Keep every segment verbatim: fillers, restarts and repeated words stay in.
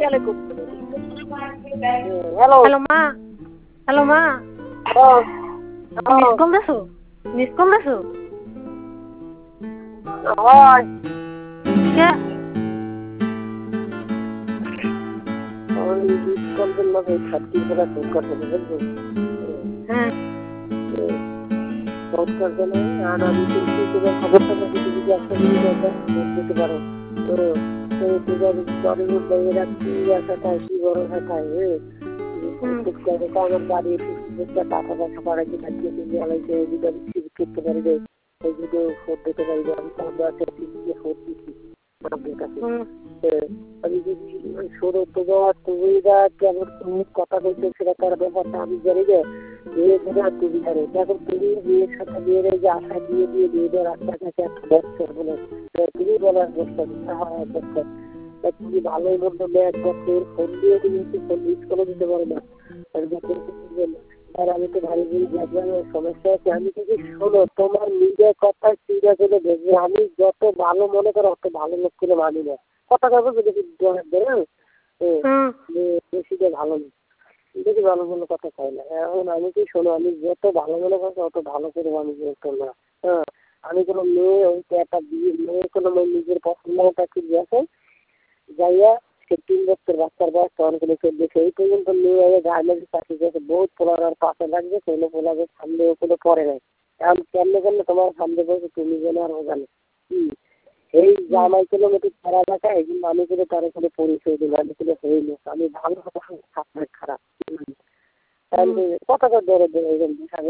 গেলে করতে hello hello মা হ্যালো মা মিস কল দেছো মিস কল দেছো হয় কে ওই মিস কল দিল ভাই ছাত্রী করে ফোন করতে বুঝছো হ্যাঁ ফোন করতে না আর আমি কিন্তু তোমার খবরটা যদি যদি একটা দিন দিতে পারো তো সেই তোমার বলিউড মেয়েরা কি আশাটা কি বড় আশাটা আমার বাড়ি টাকা পয়সা পাড়াইতে থাকলে তুমি আলাইতে যদি আমি সিভিক করতে পারি রে এই ভিডিও ফোন দিতে পারি আমি সামনে আছে টিভিতে ফোন দিচ্ছি আপনার কাছে আমি যদি শোনো তোমার তুমিরা কেমন তুমি কথা বলতে সেটা তার ব্যাপারটা আমি জানি না বিয়ে করে আর তুমি জানো দেখো তুমি বিয়ের সাথে বিয়ের যে আশা দিয়ে দিয়ে বিয়েদের রাস্তার কাছে একটা বছর বলে তুমি বলার বছর হয় বছর তুমি ভালোই বলতো এক বছর ফোন দিয়ে তুমি ফোন ইউজ করে দিতে পারো না আর আমি তো ভালো করে দেখলাম সমস্যা আছে আমি যদি শোনো তোমার নিজের কথা চিন্তা করে দেখবে আমি যত ভালো মনে করো অত ভালো লোক করে মানি না কথা কথা বেশি বেশি ভালো বেশি ভালো কোনো কথা চাই না এখন আমি কি শোনো আমি যত ভালো মনে করছি অত ভালো করে মানুষ করতাম না হ্যাঁ আমি কোনো মেয়ে ওই একটা বিয়ে মেয়ে কোনো নিজের পছন্দটা কি গেছে যাইয়া সে তিন বছর বাচ্চার বয়স তখন কোনো চলছে এই পর্যন্ত মেয়ে আগে গার্মেন্টস চাকরি করেছে বহুত পোলার পাশে লাগবে কোনো পোলাকে সামনে ওগুলো পড়ে নেয় এখন কেমনে কেমনে তোমার সামনে বলছে তুমি যেন আর ও জানে হুম এই জামাই কিলোমিটার তারা এলাকা এই জন্য আমি করে তার এখানে পরিচয় দিল আমি করে হইল আমি ভালো কথা খারাপ কথাটা ধরে ধরে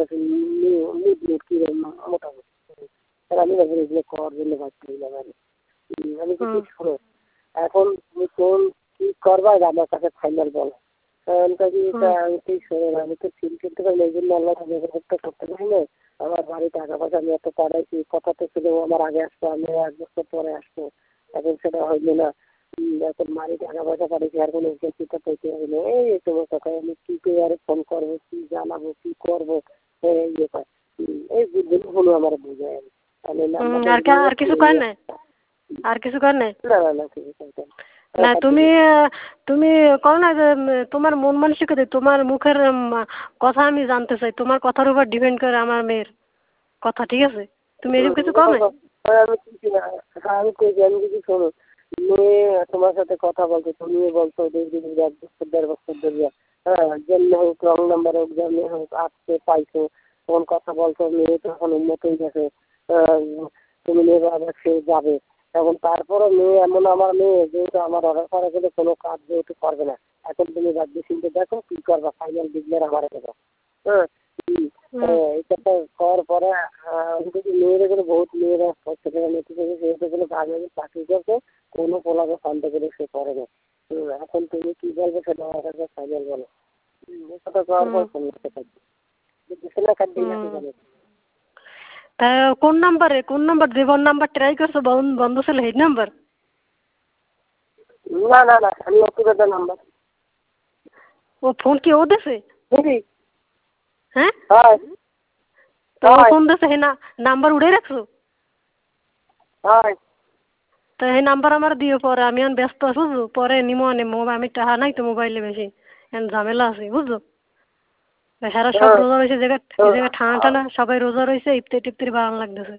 মোটামুটি আমি এগুলো করার জন্য বাচ্চা দিলাম আমি আমি কিছু শোনো এখন তুমি কোন কি করবা আমার কাছে ফাইনাল বলো আমি তুই শোনো আমি তো ফিল করতে পারি এই জন্য আল্লাহ করতে করতে পারি না আমার বাড়ি টাকা পয়সা আমি এত পাঠাইছি কথা তো ছিল আমার আগে আসতো আমি এক বছর পরে আসতো এখন সেটা হইলো না এখন বাড়ি টাকা পয়সা পাঠাইছি আর কোনো চিন্তা পাইতে হবে না এই তোমার কথা আমি কী করে আরে ফোন করবো কী জানাবো কী করবো এই ব্যাপার এই হলো আমার বুঝায় আর কিছু কর নাই আর কিছু কর নাই না না না কিছু না তুমি তুমি কও না যে তোমার মন মানসিকতা তোমার মুখের কথা আমি জানতে চাই তোমার কথার উপর ডিপেন্ড করে আমার মেয়ের কথা ঠিক আছে তুমি এরকম কিছু কও না আমি কিছু না আমি কই আমি কিছু শোনো মেয়ে তোমার সাথে কথা বলছো তুমিও বলছো এক বছর দেড় বছর ধরে হ্যাঁ যেমনি হোক রং নাম্বার হোক যেমনি হোক আসছে পাইছো তখন কথা বলছো মেয়ে তো এখন উন্নত হয়ে গেছে তুমি মেয়ে আবার সে যাবে এখন তারপরে মেয়ে এমন আমার মেয়ে যেহেতু আমার অর্ডার করা গেলে কোনো কাজ যেহেতু করবে না এখন তুমি রাজ্য চিনতে দেখো কী করবা ফাইনাল ডিক্লেয়ার আমার দেবো হ্যাঁ এটা তো করার পরে আমি দেখি মেয়েরা করে বহুত মেয়েরা সেখানে মেয়েটি থেকে সেহেতু কোনো গার্মেন্টে চাকরি করছে কোনো পোলাকে শান্ত করে সে করে না এখন তুমি কী বলবে সেটা আমার কাছে ফাইনাল বলো এটা করার পর ফোন করতে থাকবে সেটা কাটবে না জানি তা কোন নাম্বারে কোন নাম্বার জীবন নাম্বার ট্রাই করছো বন্ধ ছিল এই নাম্বার না না না আমি অসুবিধা নাম্বার ও ফোন কি ও দেছে বুঝি হ্যাঁ হ্যাঁ তো ফোন দেছে হে না নাম্বার উড়ে রাখছো হ্যাঁ তো এই নাম্বার আমার দিও পরে আমি এখন ব্যস্ত আছো পরে নিমো আনে আমি টাকা নাই তো মোবাইলে বেশি এখন ঝামেলা আছে বুঝছো হ্যাঁ সব রোজা রয়েছে জায়গা এই জায়গায় ঠান্ডা ঠান্ডা সবাই রোজা রয়েছে ইফতারি টিফতারি ভালো লাগতেছে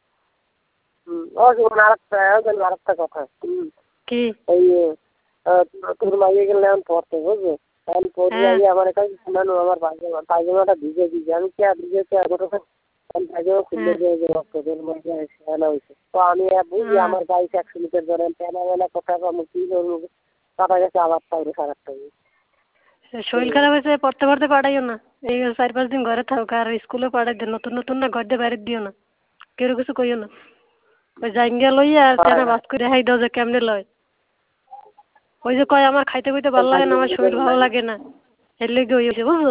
আরেকটা কথা কি ওই তোর মাইয়ে গেলে এখন পড়তে বুঝলো এখন পড়ে আমার কাছে শোনানো আমার পায়জামা পায়জামাটা ভিজে ভিজে আমি কে ভিজেছি আর পায়জামা খুলে দিয়ে রক্তের মধ্যে সেনা হয়েছে তো আমি বুঝি আমার বাইশ একশো মিটার ধরেন পেনা মেলা কোথায় পাবো কী করবো কাটা গেছে আবার পাইলে খারাপটা শরীর খারাপ হয়েছে পড়তে পড়তে পাঠাইও না এই চার পাঁচ দিন ঘরে থাকো আর স্কুলে পাঠাই দিও নতুন নতুন না ঘর দিয়ে বাইরে দিও না কেউ কিছু কইও না ওই জাঙ্গিয়া লইয়া আর তেনা বাস করে হাই দাও যে কেমনে লয় ওই যে কয় আমার খাইতে খুঁইতে ভালো লাগে না আমার শরীর ভালো লাগে না এর লেগে হয়েছে বুঝছো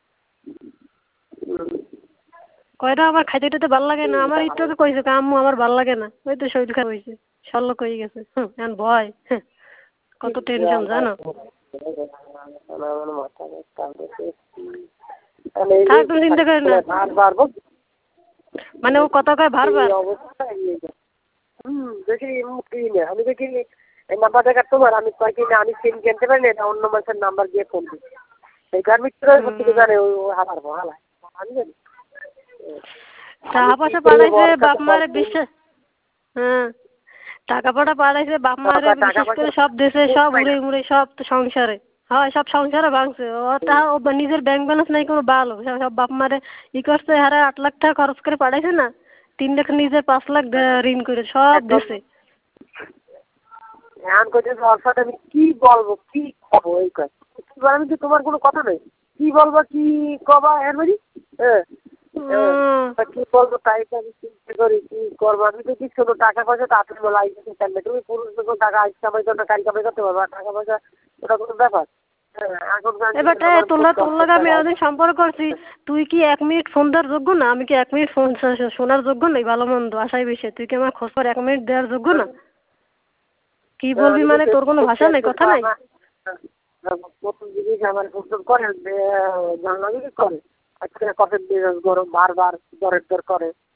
কয়টা আমার খাইতে খুঁইতে ভালো লাগে না আমার একটু কইছে আম্মু আমার ভালো লাগে না ওই তো শরীর খারাপ হয়েছে সল্লো কই গেছে এখন ভয় কত টেনশন জানো চিন্তা করে না মানে ও কত কয় বারবার দেখি আমি দেখি এই নাম্বারটা কার তোমার? আমি কয় কি না আমি সিম কিনতে পারি না, এটা অন্য মানুষের নাম্বার দিয়ে ফোন দিই। এই গার্মেন্টসের থেকে জানে ও হালার হালা আমি জানি টাকা পয়সা পাঠাইছে বাপ মারে বিশ্বাস, হ্যাঁ টাকা পয়সা পাঠাইছে বাপ মারে বিশেষ করে সব দেশে সব উড়ে উড়ে সব তো সংসারে, হয় সব সংসারে ভাঙছে। ও তা ও নিজের ব্যাংক ব্যালেন্স নাই কোনো ভালো, সব বাপ মারে ই করছে, হারে আট লাখ টাকা খরচ করে পাঠাইছে না, তিন লাখ নিজের পাঁচ লাখ ঋণ করে সব দেশে। এখন করছে ওর সাথে আমি কি বলবো কি খাবো এই কাজ আমি তো তোমার কোনো কথা নেই কি বলবো কি কবা এর বাড়ি হ্যাঁ কি বলবো তাই তো আমি চিন্তা করি কি করবো। আমি তো কিছু টাকা পয়সা তো আপনি বলা আইসে তুমি পুরুষ যখন টাকা আইস কামাই করতে কাজ কামাই করতে পারবো টাকা পয়সা ওটা কোনো ব্যাপার। এবার তোলা তোর লাগে আমি এতদিন সম্পর্ক করছি, তুই কি এক মিনিট ফোন দেওয়ার যোগ্য না? আমি কি এক মিনিট ফোন শোনার যোগ্য নেই? ভালো মন্দ আশাই বেশি, তুই কি আমার খোঁজ পর এক মিনিট দেওয়ার যোগ্য না? কি বলবি মানে তোর কোনো ভাষা নেই, কথা নাই? প্রথম জিনিস আমার ফোন করে জানলাম কি করে আজকে কফের মেজাজ গরম বারবার জ্বরের জ্বর করে